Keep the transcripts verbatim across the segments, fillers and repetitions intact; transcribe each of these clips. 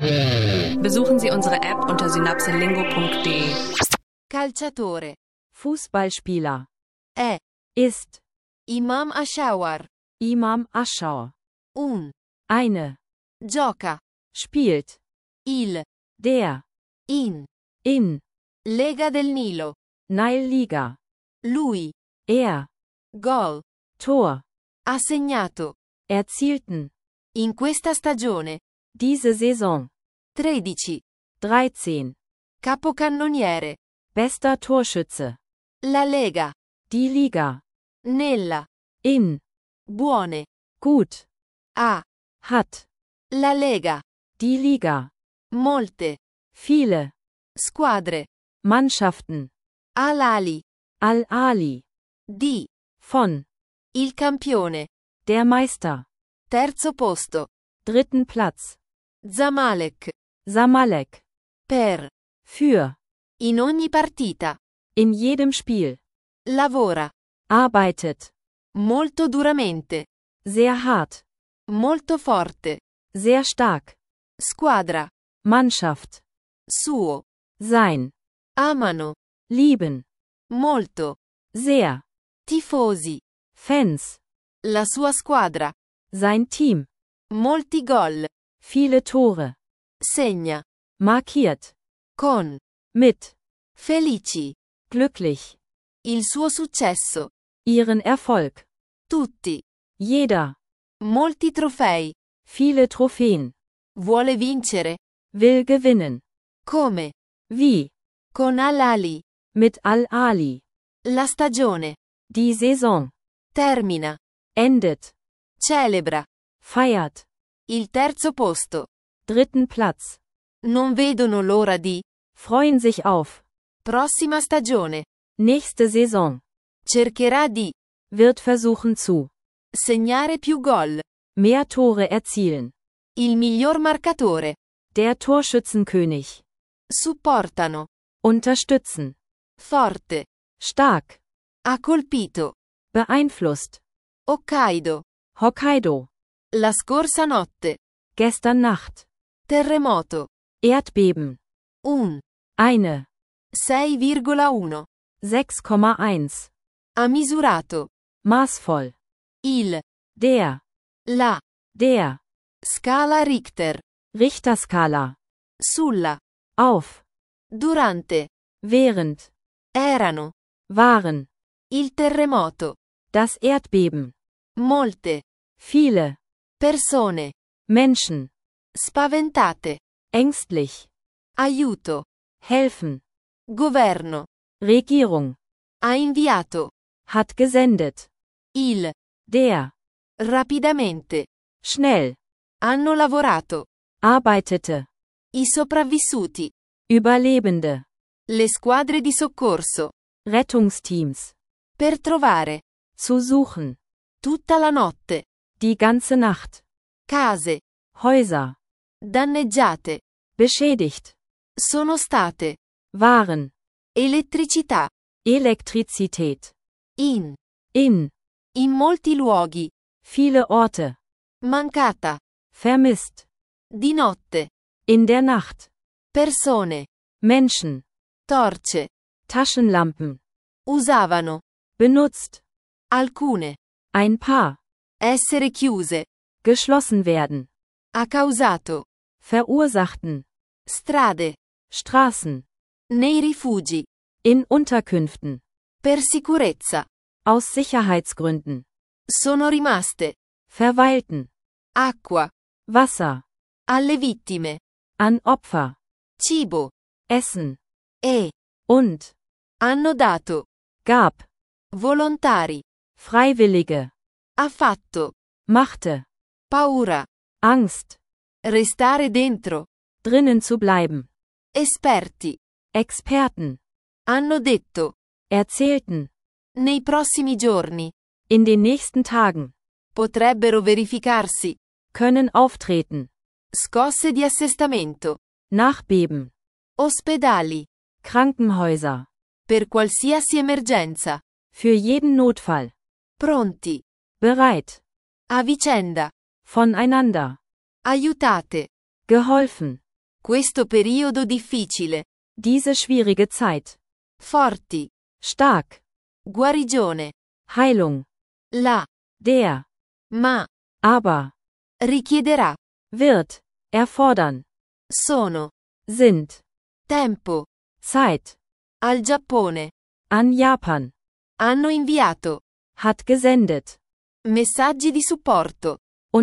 Besuchen Sie unsere App unter synapselingo punkt de. Calciatore. Fußballspieler. È. Ist. Imam Ashawar. Imam Aschauer. Un. Eine. Gioca. Spielt. Il. Der. In. In. Lega del Nilo. Nile Liga. Lui. Er. Gol. Tor. Ha segnato. Erzielten. In questa stagione. Diese Saison. tredici. dreizehn. Capocannoniere. Bester Torschütze. La Lega. Die Liga. Nella. In. Buone. Gut. Ha. Hat. La Lega. Die Liga. Molte. Viele. Squadre. Mannschaften. Al-Ali. Al-Ali. Di. Von. Il campione. Der Meister. Terzo posto. Dritten Platz. Zamalek. Zamalek. Per. Für. In ogni partita. In jedem Spiel. Lavora. Arbeitet. Molto duramente. Sehr hart. Molto forte. Sehr stark. Squadra. Mannschaft. Suo. Sein. Amano. Lieben. Molto. Sehr. Tifosi. Fans. La sua squadra. Sein Team. Molti gol. Viele Tore. Segna. Markiert. Con. Mit. Felici. Glücklich. Il suo successo. Ihren Erfolg. Tutti. Jeder. Molti trofei. Viele Trophäen. Vuole vincere. Will gewinnen. Come? Wie? Con Al-Ali. Mit Al-Ali. La stagione. Die Saison. Termina. Endet. Celebra. Feiert. Il terzo posto. Dritten Platz. Non vedono l'ora di. Freuen sich auf. Prossima stagione. Nächste Saison. Cercherà di. Wird versuchen zu. Segnare più gol. Mehr Tore erzielen. Il miglior marcatore. Der Torschützenkönig. Supportano. Unterstützen. Forte. Stark. Ha colpito. Beeinflusst. Hokkaido. Hokkaido. La scorsa notte. Gestern Nacht. Terremoto. Erdbeben. Un. Eine. sei virgola uno. sechs Komma eins. Ha misurato. Maßvoll. Il. Der. La. Der. Scala Richter. Richterskala. Sulla. Auf. Durante. Während. Erano. Waren. Il terremoto. Das Erdbeben. Molte. Viele. Persone. Menschen. Spaventate. Ängstlich. Aiuto. Helfen. Governo. Regierung. Ha inviato. Hat gesendet. Il. Der. Rapidamente. Schnell. Hanno lavorato. Arbeitete. I sopravvissuti. Überlebende. Le squadre di soccorso. Rettungsteams. Per trovare. Zu suchen. Tutta la notte. Die ganze Nacht. Case. Häuser. Danneggiate. Beschädigt. Sono state. Waren. Elettricità. Elektrizität. In. In. In molti luoghi. Viele Orte. Mancata. Vermisst. Di notte. In der Nacht. Persone. Menschen. Torce. Taschenlampen. Usavano. Benutzt. Alcune. Ein paar. Essere chiuse. Geschlossen werden. Ha causato. Verursachten. Strade. Straßen. Nei rifugi. In Unterkünften. Per sicurezza. Aus Sicherheitsgründen. Sono rimaste. Verweilten. Acqua. Wasser. Alle vittime. An Opfer. Cibo. Essen. E. Und. Hanno dato. Gab. Volontari. Freiwillige. Ha fatto. Machte. Paura. Angst. Restare dentro. Drinnen zu bleiben. Esperti. Experten. Hanno detto. Erzählten. Nei prossimi giorni. In den nächsten Tagen. Potrebbero verificarsi. Können auftreten. Scosse di assestamento. Nachbeben. Ospedali. Krankenhäuser. Per qualsiasi emergenza. Für jeden Notfall. Pronti. Bereit. A vicenda. Voneinander. Aiutate. Geholfen. Questo periodo difficile. Diese schwierige Zeit. Forti. Stark. Guarigione. Heilung. La. Der. Ma. Aber. Richiederà. Wird. Erfordern. Sono. Sind. Tempo. Zeit. Al Giappone. An Japan. Hanno inviato. Hat gesendet. Messaggi di supporto.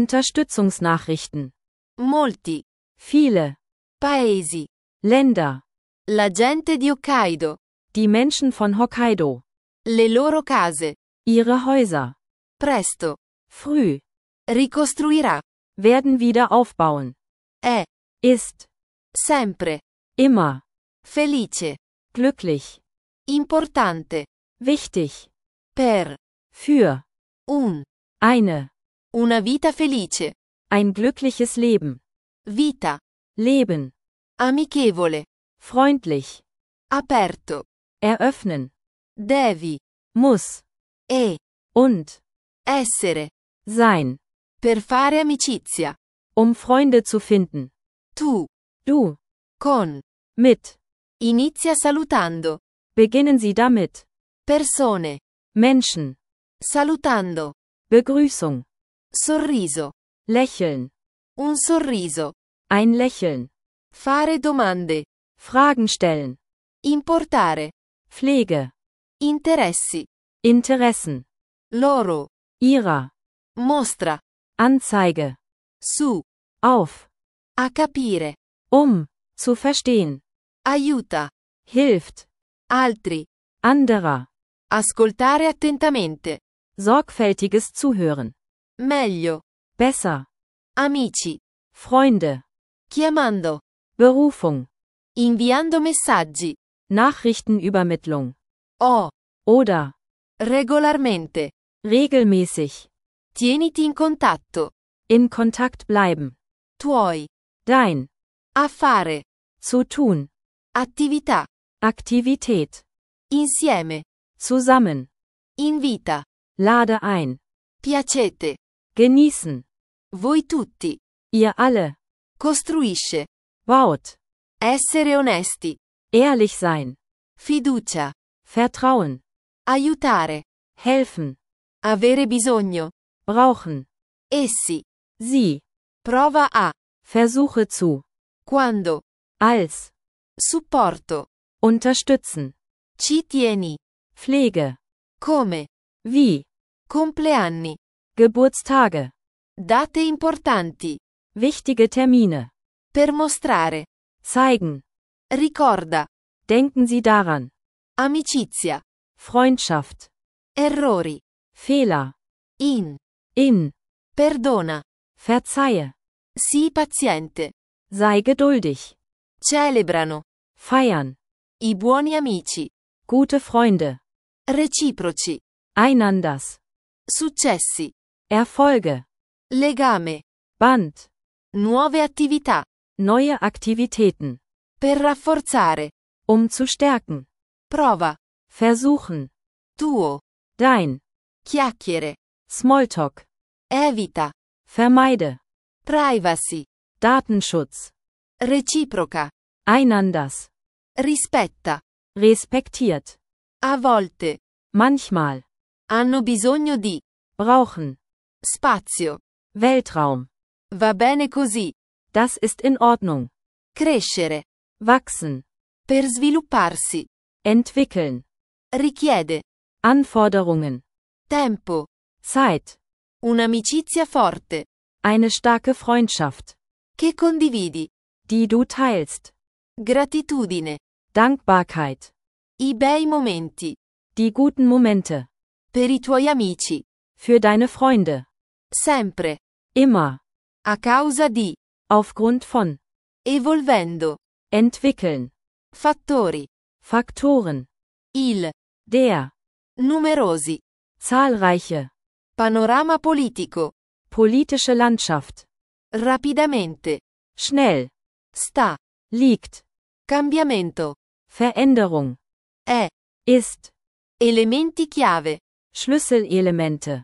Unterstützungsnachrichten. Molti. Viele. Paesi. Länder. La gente di Hokkaido. Die Menschen von Hokkaido. Le loro case. Ihre Häuser. Presto. Früh. Ricostruirà. Werden wieder aufbauen. È. Ist. Sempre. Immer. Felice. Glücklich. Importante. Wichtig. Per. Für. Un. Eine. Una vita felice. Ein glückliches Leben. Vita. Leben. Amichevole. Freundlich. Aperto. Eröffnen. Devi. Muss. E. Und. Essere. Sein. Per fare amicizia. Um Freunde zu finden. Tu. Du. Con. Mit. Inizia salutando. Beginnen Sie damit. Persone. Menschen. Salutando. Begrüßung. Sorriso. Lächeln. Un sorriso. Ein Lächeln. Fare domande. Fragen stellen. Importare. Pflege. Interessi. Interessen. Loro. Ihrer. Mostra. Anzeige. Su. Auf. A capire. Um. Zu verstehen. Aiuta. Hilft. Altri. Anderer. Ascoltare attentamente. Sorgfältiges Zuhören. Meglio. Besser. Amici. Freunde. Chiamando. Berufung. Inviando messaggi. Nachrichtenübermittlung. O. Oder. Regolarmente. Regelmäßig. Tieniti in contatto. In Kontakt bleiben. Tuoi. Dein. Affare. Zu tun. Attività. Aktivität. Insieme. Zusammen. Invita. Lade ein. Piacete. Genießen. Voi tutti. Ihr alle. Costruisce. Baut. Essere onesti. Ehrlich sein. Fiducia. Vertrauen. Aiutare. Helfen. Avere bisogno. Brauchen. Essi. Sie. Prova a. Versuche zu. Quando. Als. Supporto. Unterstützen. Ci tieni. Pflege. Come. Wie. Compleanni. Geburtstage. Date importanti. Wichtige Termine. Per mostrare. Zeigen. Ricorda. Denken Sie daran. Amicizia. Freundschaft. Errori. Fehler. In. In. Perdona. Verzeihe. Sii paziente. Sei geduldig. Celebrano. Feiern. I buoni amici. Gute Freunde. Reciproci. Einanders. Successi. Erfolge. Legame. Band. Nuove attività. Neue Aktivitäten. Per rafforzare. Um zu stärken. Prova. Versuchen. Tuo. Dein. Chiacchiere. Smalltalk. Evita. Vermeide. Privacy. Datenschutz. Reciproca. Einanders. Rispetta. Respektiert. A volte. Manchmal. Hanno bisogno di. Brauchen. Spazio. Weltraum. Va bene così. Das ist in Ordnung. Crescere. Wachsen. Per svilupparsi. Entwickeln. Richiede. Anforderungen. Tempo. Zeit. Un'amicizia forte. Eine starke Freundschaft. Che condividi. Die du teilst. Gratitudine. Dankbarkeit. I bei momenti. Die guten Momente. Per i tuoi amici. Für deine Freunde. Sempre. Immer. A causa di. Aufgrund von. Evolvendo. Entwickeln. Fattori. Faktoren. Il. Der. Numerosi. Zahlreiche. Panorama politico. Politische Landschaft. Rapidamente. Schnell. Sta. Liegt. Cambiamento. Veränderung. È. Ist. Elementi chiave. Schlüsselelemente.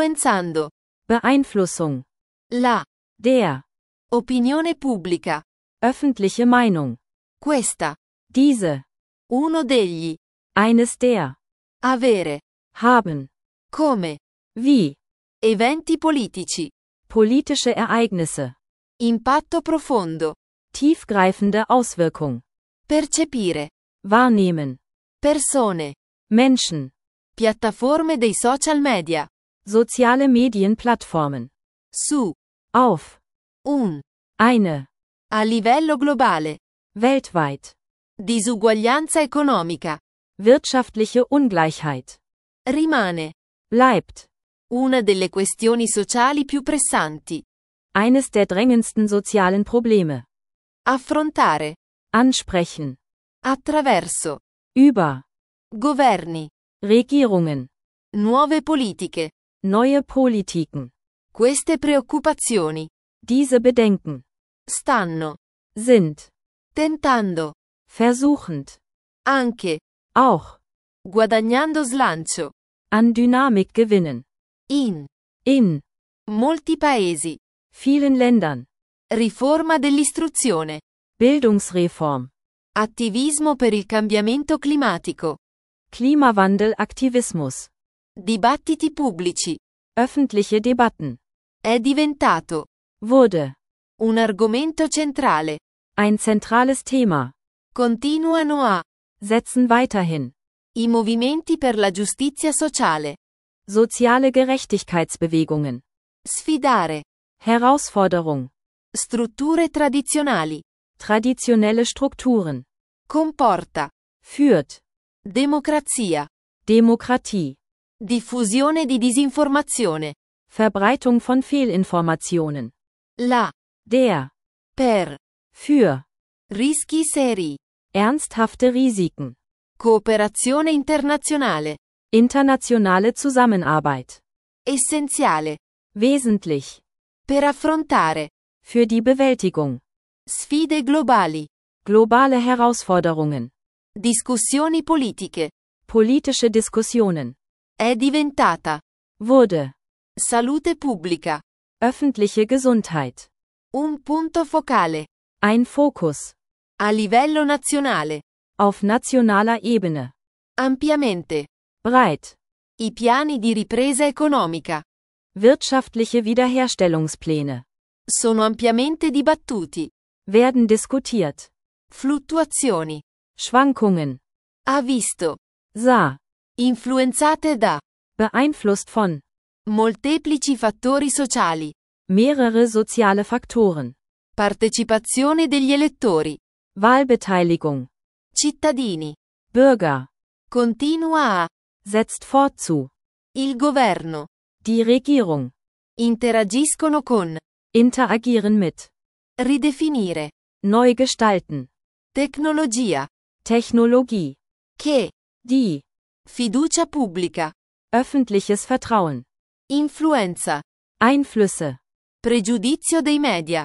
Influenzando. Beeinflussung. La. Der. Opinione pubblica. Öffentliche Meinung. Questa. Diese. Uno degli. Eines der. Avere. Haben. Come. Wie. Eventi politici. Politische Ereignisse. Impatto profondo. Tiefgreifende Auswirkung. Percepire. Wahrnehmen. Persone. Menschen. Piattaforme dei social media. Soziale Medienplattformen. Su. Auf. Un. Eine. A livello globale. Weltweit. Disuguaglianza economica. Wirtschaftliche Ungleichheit. Rimane. Bleibt. Una delle questioni sociali più pressanti. Eines der drängendsten sozialen Probleme. Affrontare. Ansprechen. Attraverso. Über. Governi. Regierungen. Nuove politiche. Neue Politiken. Queste preoccupazioni. Diese Bedenken. Stanno. Sind. Tentando. Versuchend. Anche. Auch. Guadagnando slancio. An Dynamik gewinnen. In. In. Molti paesi. Vielen Ländern. Riforma dell'istruzione. Bildungsreform. Attivismo per il cambiamento climatico. Klimawandel-Aktivismus. Dibattiti pubblici. Öffentliche Debatten. È diventato. Wurde. Un argomento centrale. Ein zentrales Thema. Continuano a. Setzen weiterhin. I movimenti per la giustizia sociale. Soziale Gerechtigkeitsbewegungen. Sfidare. Herausforderung. Strutture tradizionali. Traditionelle Strukturen. Comporta. Führt. Democrazia. Demokratie. Diffusione di disinformazione. Verbreitung von Fehlinformationen. La. Der. Per. Für. Rischi seri. Ernsthafte Risiken. Cooperazione internazionale. Internationale Zusammenarbeit. Essenziale. Wesentlich. Per affrontare. Für die Bewältigung. Sfide globali. Globale Herausforderungen. Discussioni politiche. Politische Diskussionen. È diventata. Wurde. Salute pubblica. Öffentliche Gesundheit. Un punto focale. Ein Fokus. A livello nazionale. Auf nationaler Ebene. Ampiamente. Breit. I piani di ripresa economica. Wirtschaftliche Wiederherstellungspläne. Sono ampiamente dibattuti. Werden diskutiert. Fluttuazioni. Schwankungen. Ha visto. Sah. Influenzate da. Beeinflusst von. Molteplici fattori sociali. Mehrere soziale Faktoren. Partecipazione degli elettori. Wahlbeteiligung. Cittadini. Bürger. Continua a. Setzt fort zu. Il governo. Die Regierung. Interagiscono con. Interagieren mit. Ridefinire. Neu gestalten. Tecnologia. Technologie. Che. Die. Fiducia pubblica. Öffentliches Vertrauen. Influenza. Einflüsse. Pregiudizio dei media.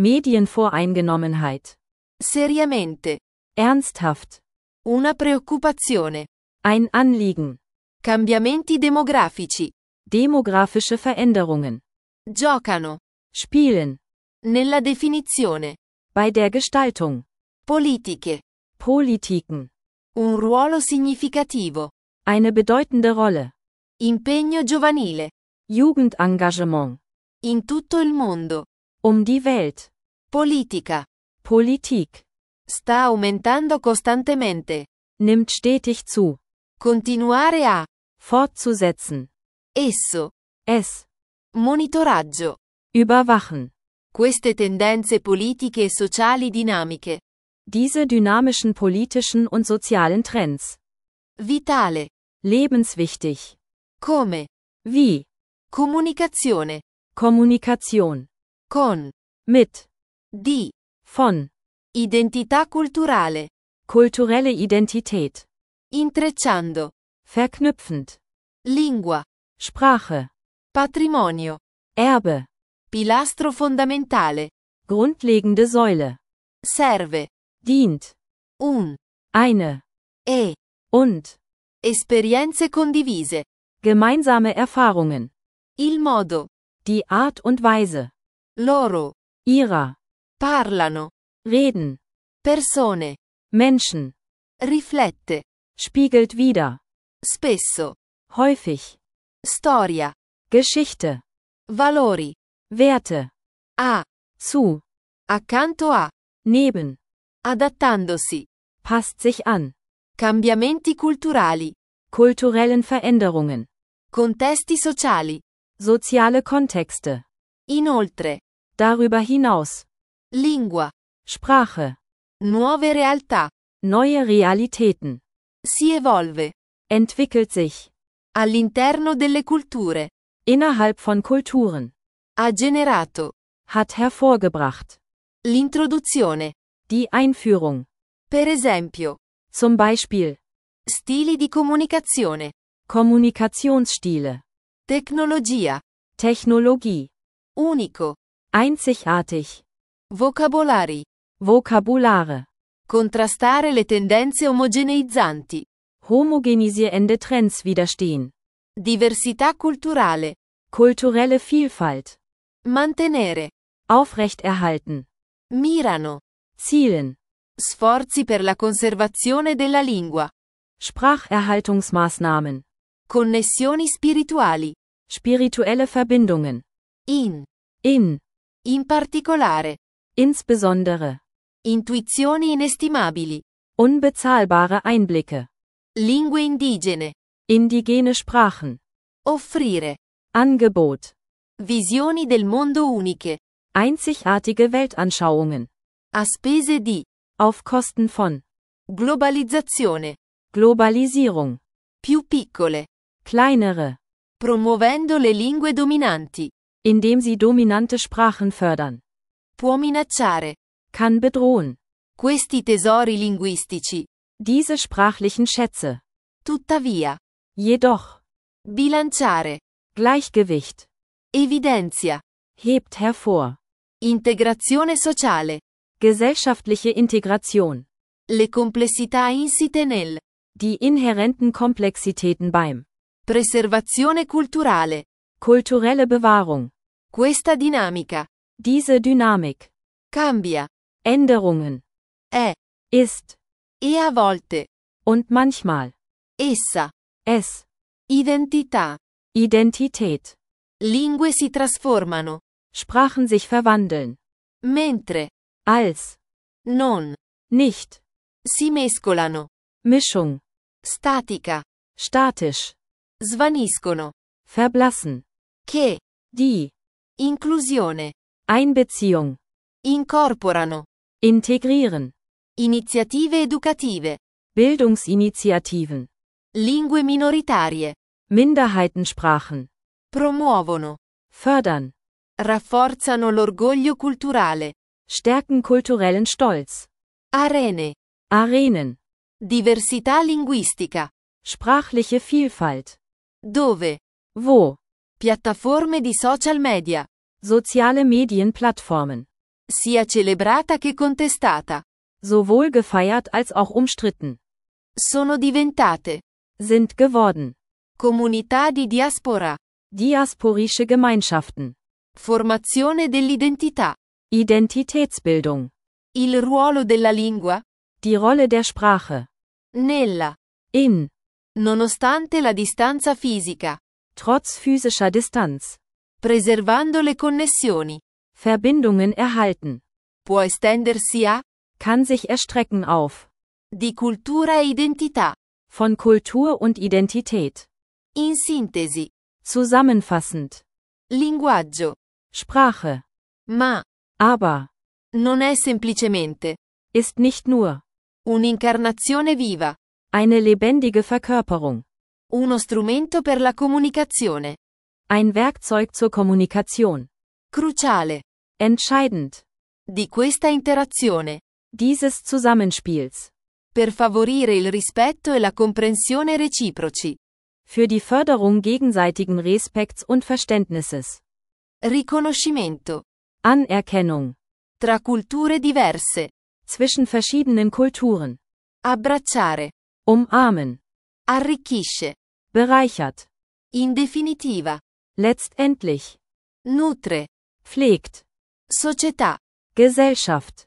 Medienvoreingenommenheit. Seriamente. Ernsthaft. Una preoccupazione. Ein Anliegen. Cambiamenti demografici. Demografische Veränderungen. Giocano. Spielen. Nella definizione. Bei der Gestaltung. Politiche. Politiken. Un ruolo significativo. Eine bedeutende Rolle. Impegno giovanile. Jugendengagement. In tutto il mondo. Um die Welt. Politica. Politik. Sta aumentando costantemente. Nimmt stetig zu. Continuare a. Fortzusetzen. Esso. Es. Monitoraggio. Überwachen. Queste tendenze politiche e sociali dinamiche. Diese dynamischen politischen und sozialen Trends. Vitale. Lebenswichtig. Come. Wie. Comunicazione. Kommunikation. Con. Mit. Di. Von. Identità culturale. Kulturelle Identität. Intrecciando. Verknüpfend. Lingua. Sprache. Patrimonio. Erbe. Pilastro fondamentale. Grundlegende Säule. Serve. Dient. Un. Eine. E. Und. Esperienze condivise. Gemeinsame Erfahrungen. Il modo. Die Art und Weise. Loro. Ihrer. Parlano. Reden. persone, Menschen. riflette, Spiegelt wider. spesso, Häufig. storia, Geschichte. valori, Werte. a, Zu. accanto a, Neben. adattandosi, Passt sich an. cambiamenti culturali, Kulturellen Veränderungen. contesti sociali, Soziale Kontexte. inoltre, Darüber hinaus. lingua, Sprache. nuove realtà, Neue Realitäten. si evolve, Entwickelt sich. all'interno delle culture, Innerhalb von Kulturen. ha generato, Hat hervorgebracht. l'introduzione, Die Einführung. per esempio, Zum Beispiel. stili di comunicazione, Kommunikationsstile. tecnologia, Technologie. unico, Einzigartig. vocabolari, Vokabulare. contrastare le tendenze omogeneizzanti, Homogenisierende Trends widerstehen. diversità culturale, Kulturelle Vielfalt. mantenere, Aufrechterhalten. mirano, Zielen. sforzi per la conservazione della lingua, Spracherhaltungsmaßnahmen. connessioni spirituali, Spirituelle Verbindungen. in, In. in particolare, Insbesondere. intuizioni inestimabili, Unbezahlbare Einblicke. lingue indigene, Indigene Sprachen. offrire, Angebot. visioni del mondo uniche, Einzigartige Weltanschauungen. a spese di, Auf Kosten von. globalizzazione, Globalisierung. più piccole, Kleinere. promuovendo le lingue dominanti, Indem sie dominante Sprachen fördern. può minacciare, Kann bedrohen. questi tesori linguistici, Diese sprachlichen Schätze. tuttavia, Jedoch. bilanciare, Gleichgewicht. evidenzia, Hebt hervor. integrazione sociale, Gesellschaftliche Integration. le complessità insite nel, Die inhärenten Komplexitäten beim. preservazione culturale, Kulturelle Bewahrung. questa dinamica, Diese Dynamik. cambia, Änderungen. è, Ist. e a volte, Und manchmal. essa, Es. identità, Identität. lingue si trasformano, Sprachen sich verwandeln. mentre, Als. non, Nicht. si mescolano, Mischung. statica, Statisch. svaniscono, Verblassen. che, Die. inclusione, Einbeziehung. incorporano, Integrieren. iniziative educative, Bildungsinitiativen. lingue minoritarie, Minderheitensprachen. promuovono, Fördern. rafforzano l'orgoglio culturale, Stärken kulturellen Stolz. arene, Arenen. diversità linguistica, Sprachliche Vielfalt. dove, Wo. piattaforme di social media, Soziale Medienplattformen. sia celebrata che contestata, Sowohl gefeiert als auch umstritten. sono diventate, Sind geworden. comunità di diaspora, Diasporische Gemeinschaften. formazione dell'identità, Identitätsbildung. il ruolo della lingua, Die Rolle der Sprache. nella, In. nonostante la distanza fisica, Trotz physischer Distanz. preservando le connessioni, Verbindungen erhalten. può estendersi a, Kann sich erstrecken auf. di cultura e identità, Von Kultur und Identität. in sintesi, Zusammenfassend. linguaggio, Sprache. ma, Aber. non è semplicemente, Ist nicht nur. un'incarnazione viva, Eine lebendige Verkörperung. uno strumento per la comunicazione, Ein Werkzeug zur Kommunikation. cruciale, Entscheidend. di questa interazione, Dieses Zusammenspiels. per favorire il rispetto e la comprensione reciproci, Für die Förderung gegenseitigen Respekts und Verständnisses. riconoscimento, Anerkennung. tra culture diverse, Zwischen verschiedenen Kulturen. abbracciare, Umarmen. arricchisce, Bereichert. in definitiva, Letztendlich. nutre, Pflegt. società, Gesellschaft.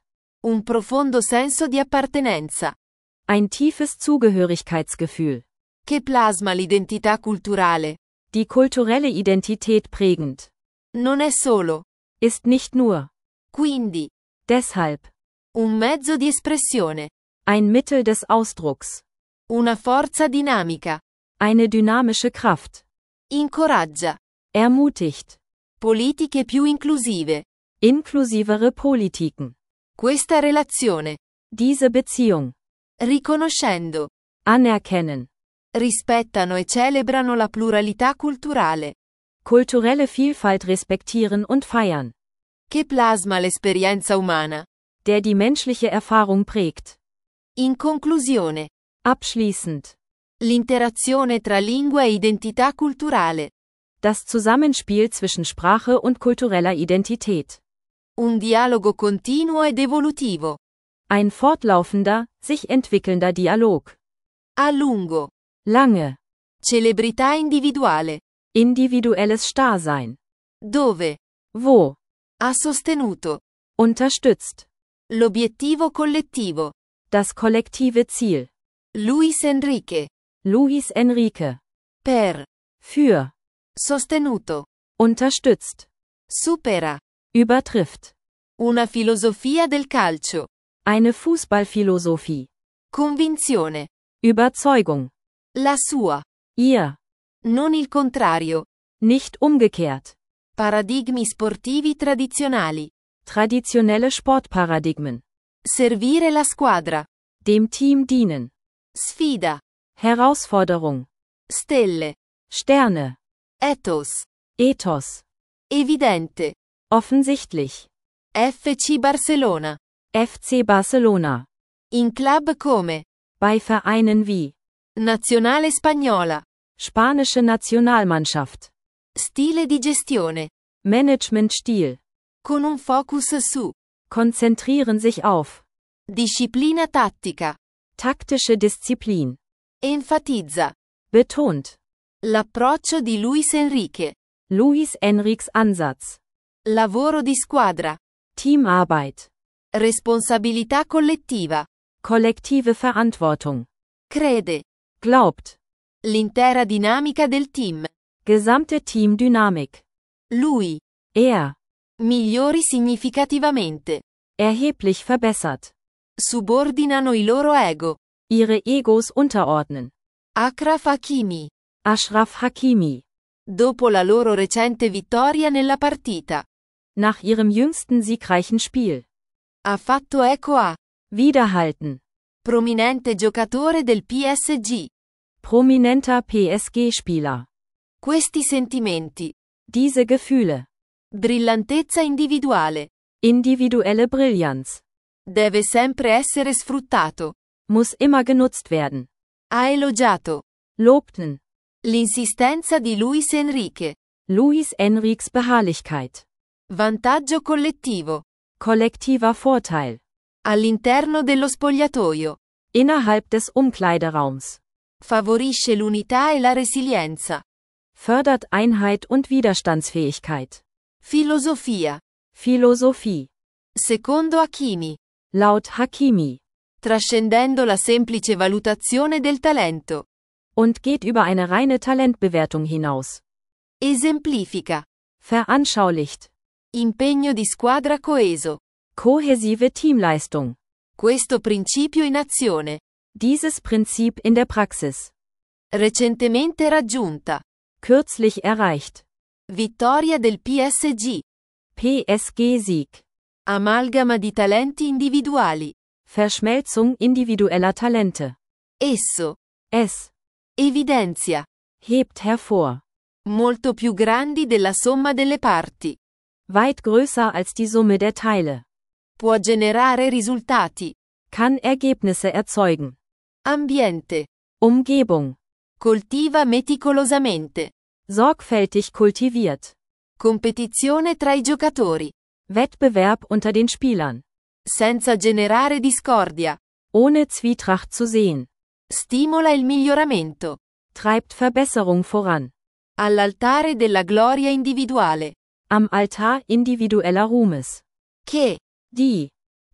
Un profondo senso di appartenenza. Ein tiefes Zugehörigkeitsgefühl. Che plasma l'identità culturale. Die kulturelle Identität prägend. Non è solo. Ist nicht nur. Quindi. Deshalb. Un mezzo di espressione. Ein Mittel des Ausdrucks. Una forza dinamica. Eine dynamische Kraft. Incoraggia. Ermutigt. Politiche più inclusive. Inklusivere Politiken. Questa relazione. Diese Beziehung. Riconoscendo. Anerkennen. Rispettano e celebrano la pluralità culturale. Kulturelle Vielfalt respektieren und feiern. Che plasma l'esperienza umana. Der die menschliche Erfahrung prägt. In conclusione. Abschließend. L'interazione tra lingua e identità culturale. Das Zusammenspiel zwischen Sprache und kultureller Identität. Un dialogo continuo ed evolutivo. Ein fortlaufender, sich entwickelnder Dialog. A lungo. Lange. Celebrità individuale. Individuelles Starrsein. Dove. Wo. Ha sostenuto. Unterstützt. L'obiettivo collettivo. Das kollektive Ziel. Luis Enrique. Luis Enrique. Per. Für. Sostenuto. Unterstützt. Supera. Übertrifft. Una filosofia del calcio. Eine Fußballphilosophie. Convinzione. Überzeugung. La sua. Ihr. Non il contrario. Nicht umgekehrt. Paradigmi sportivi tradizionali. Traditionelle Sportparadigmen. Servire la squadra. Dem Team dienen. Sfida. Herausforderung. Stelle. Sterne. Ethos. Ethos. Evidente. Offensichtlich. F C Barcellona. F C Barcelona. In club come. Bei Vereinen wie. Nazionale spagnola. Spanische Nationalmannschaft. Stile di gestione. Managementstil. Con un focus su. Konzentrieren sich auf. Disciplina tattica. Taktische Disziplin. Enfatizza. Betont. L'approccio di Luis Enrique. Luis Enriques Ansatz. Lavoro di squadra. Teamarbeit. Responsabilità collettiva. Kollektive Verantwortung. Crede. Glaubt. L'intera dinamica del team. Gesamte Teamdynamik. Lui. Er. Migliori significativamente. Erheblich verbessert. Subordinano i loro ego. Ihre Egos unterordnen. Achraf Hakimi. Achraf Hakimi. Dopo la loro recente vittoria nella partita. Nach ihrem jüngsten siegreichen Spiel. Ha fatto eco a. Widerhalten. Prominente giocatore del P S G. Prominenter P S G-Spieler. Questi sentimenti. Diese Gefühle. Brillantezza individuale. Individuelle Brillanz. Deve sempre essere sfruttato. Muss immer genutzt werden. Ha elogiato. Lobten. L'insistenza di Luis Enrique. Luis Enriques Beharrlichkeit. Vantaggio collettivo. Kollektiver Vorteil. All'interno dello spogliatoio. Innerhalb des Umkleideraums. Favorisce l'unità e la resilienza. Fördert Einheit und Widerstandsfähigkeit. Filosofia. Philosophie. Secondo Hakimi. Laut Hakimi. Trascendendo la semplice valutazione del talento. Und geht über eine reine Talentbewertung hinaus. Esemplifica. Veranschaulicht. Impegno di squadra coeso. Kohäsive Teamleistung. Questo principio in azione. Dieses Prinzip in der Praxis. Recentemente raggiunta. Kürzlich erreicht. Vittoria del P S G. P S G-Sieg. Amalgama di talenti individuali. Verschmelzung individueller Talente. Esso. Es. Evidenzia. Hebt hervor. Molto più grandi della somma delle parti. Weit größer als die Summe der Teile. Può generare risultati. Kann Ergebnisse erzeugen. Ambiente. Umgebung. Coltiva meticolosamente. Sorgfältig kultiviert. Competizione tra i giocatori. Wettbewerb unter den Spielern. Senza generare discordia. Ohne Zwietracht zu sehen. Stimola il miglioramento. Treibt Verbesserung voran. All'altare della gloria individuale. Am Altar individueller Ruhmes. Che. Die.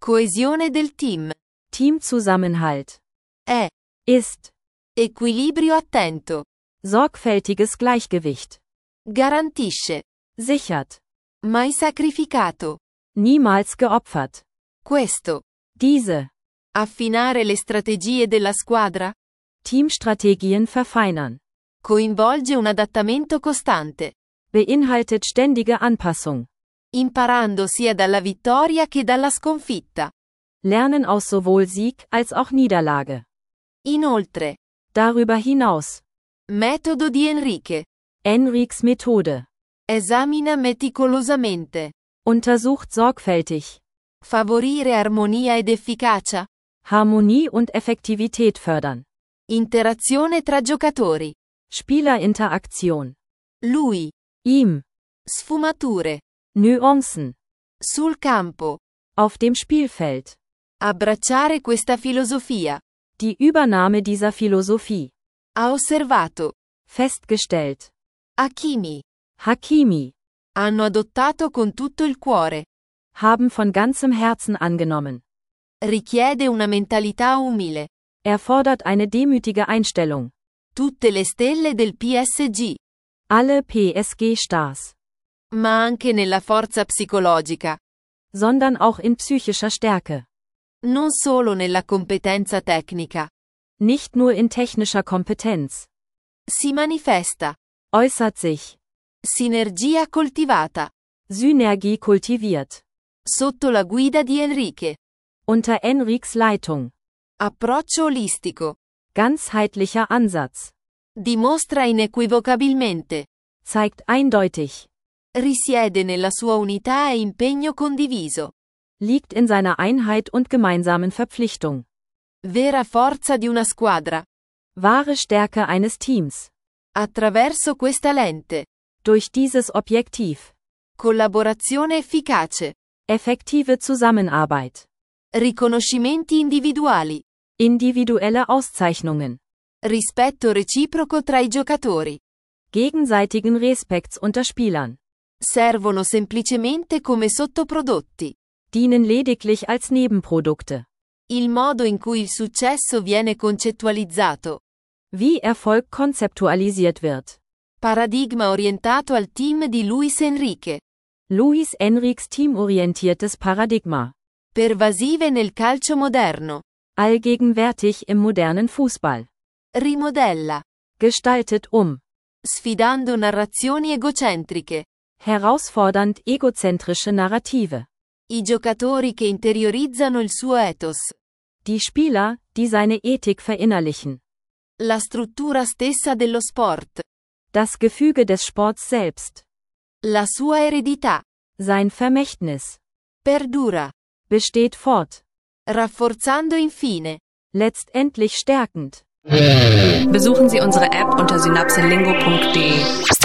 Coesione del team. Teamzusammenhalt. È. Ist. Equilibrio attento. Sorgfältiges Gleichgewicht. Garantisce. Sichert. Mai sacrificato. Niemals geopfert. Questo. Diese. Affinare le strategie della squadra? Teamstrategien verfeinern. Coinvolge un adattamento costante. Beinhaltet ständige Anpassung. Imparando sia dalla vittoria che dalla sconfitta. Lernen aus sowohl Sieg als auch Niederlage. Inoltre. Darüber hinaus. Metodo di Enrique. Enriques Methode. Esamina meticolosamente. Untersucht sorgfältig. Favorire armonia ed efficacia. Harmonie und Effektivität fördern. Interazione tra giocatori. Spielerinteraktion. Lui. Ihm. Sfumature. Nuancen. Sul campo. Auf dem Spielfeld. Abbracciare questa filosofia. Die Übernahme dieser Philosophie. Ha osservato. Festgestellt. Hakimi. Hakimi. Hanno adottato con tutto il cuore. Haben von ganzem Herzen angenommen. Richiede una mentalità umile. Erfordert eine demütige Einstellung. Tutte le stelle del P S G. Alle P S G-Stars. Ma anche nella forza psicologica. Sondern auch in psychischer Stärke. Non solo nella competenza tecnica. Nicht nur in technischer Kompetenz. Si manifesta. Äußert sich. Sinergia coltivata. Synergie kultiviert. Sotto la guida di Enrique. Unter Enriques Leitung. Approccio olistico. Ganzheitlicher Ansatz. Dimostra inequivocabilmente. Zeigt eindeutig. Risiede nella sua unità e impegno condiviso. Liegt in seiner Einheit und gemeinsamen Verpflichtung. Vera forza di una squadra. Wahre Stärke eines Teams. Attraverso questa lente. Durch dieses Objektiv. Collaborazione efficace. Effektive Zusammenarbeit. Riconoscimenti individuali. Individuelle Auszeichnungen. Rispetto reciproco tra i giocatori. Gegenseitigen Respekts unter Spielern. Servono semplicemente come sottoprodotti. Dienen lediglich als Nebenprodukte. Il modo in cui il successo viene concettualizzato. Wie Erfolg konzeptualisiert wird. Paradigma orientato al team di Luis Enrique. Luis Enriques teamorientiertes Paradigma. Pervasive nel calcio moderno. Allgegenwärtig im modernen Fußball. Rimodella. Gestaltet um. Sfidando narrazioni egocentriche. Herausfordernd egozentrische Narrative. I giocatori che interiorizzano il suo ethos. Die Spieler, die seine Ethik verinnerlichen. La struttura stessa dello sport. Das Gefüge des Sports selbst. La sua eredità. Sein Vermächtnis. Perdura. Besteht fort. Rafforzando infine. Letztendlich stärkend. Besuchen Sie unsere App unter synapselingo punkt de.